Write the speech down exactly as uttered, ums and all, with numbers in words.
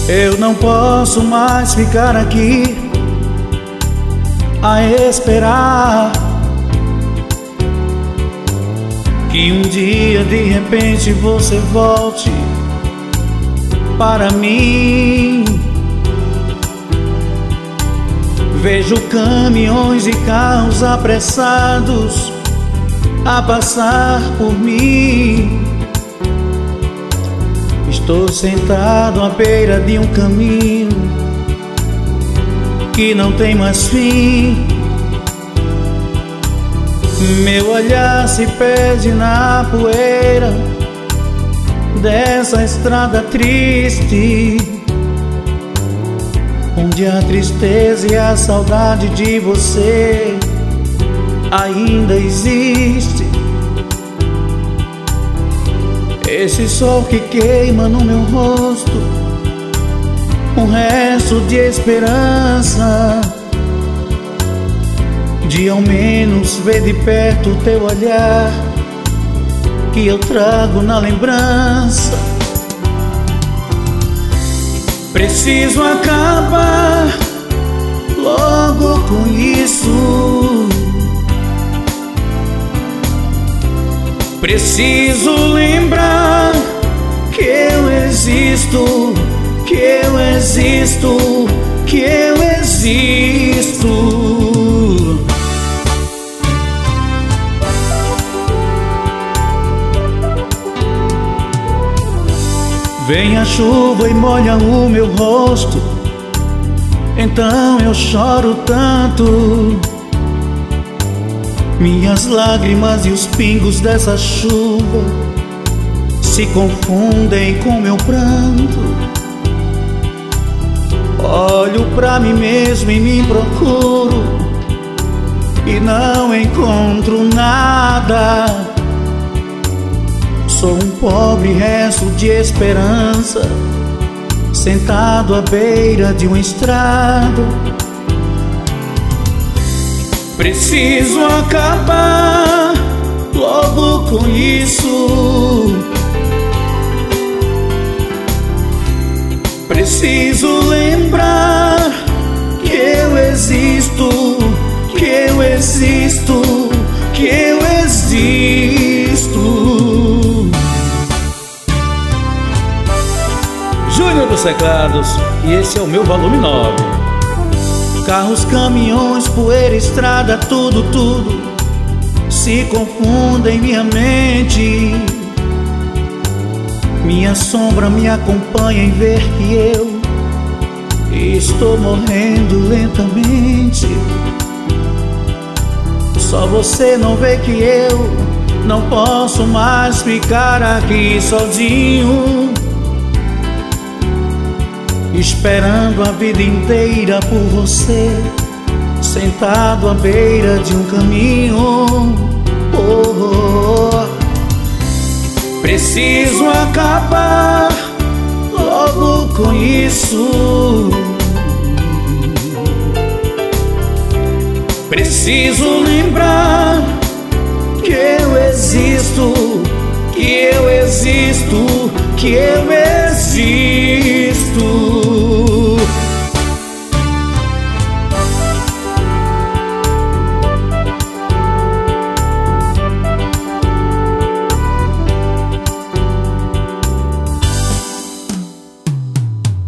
Eu não posso mais ficar aqui a esperar que um dia de repente você volte para mim. Vejo caminhões e carros apressados a passar por mim. Estou sentado à beira de um caminho que não tem mais fim. Meu olhar se perde na poeira dessa estrada triste, onde a tristeza e a saudade de você ainda existe. Esse sol que queima no meu rosto, um resto de esperança, de ao menos ver de perto o teu olhar que eu trago na lembrança. Preciso acabar logo com isso. Preciso lembrar que eu existo, que eu existo, que eu existo. Vem a chuva e molha o meu rosto, então eu choro tanto. Minhas lágrimas e os pingos dessa chuva se confundem com meu pranto. Olho pra mim mesmo e me procuro e não encontro nada. Sou um pobre resto de esperança, sentado à beira de uma estrada. Preciso acabar logo com isso. Preciso lembrar que eu existo, que eu existo, que eu existo. Júnior dos Teclados, e esse é o meu volume nove. Carros, caminhões, poeira, estrada, tudo, tudo se confunde em minha mente. Minha sombra me acompanha em ver que eu estou morrendo lentamente. Só você não vê que eu não posso mais ficar aqui sozinho, esperando a vida inteira por você, sentado à beira de um caminho. Oh, oh. Preciso acabar logo com isso. Preciso lembrar que eu existo, que eu existo, que eu existo.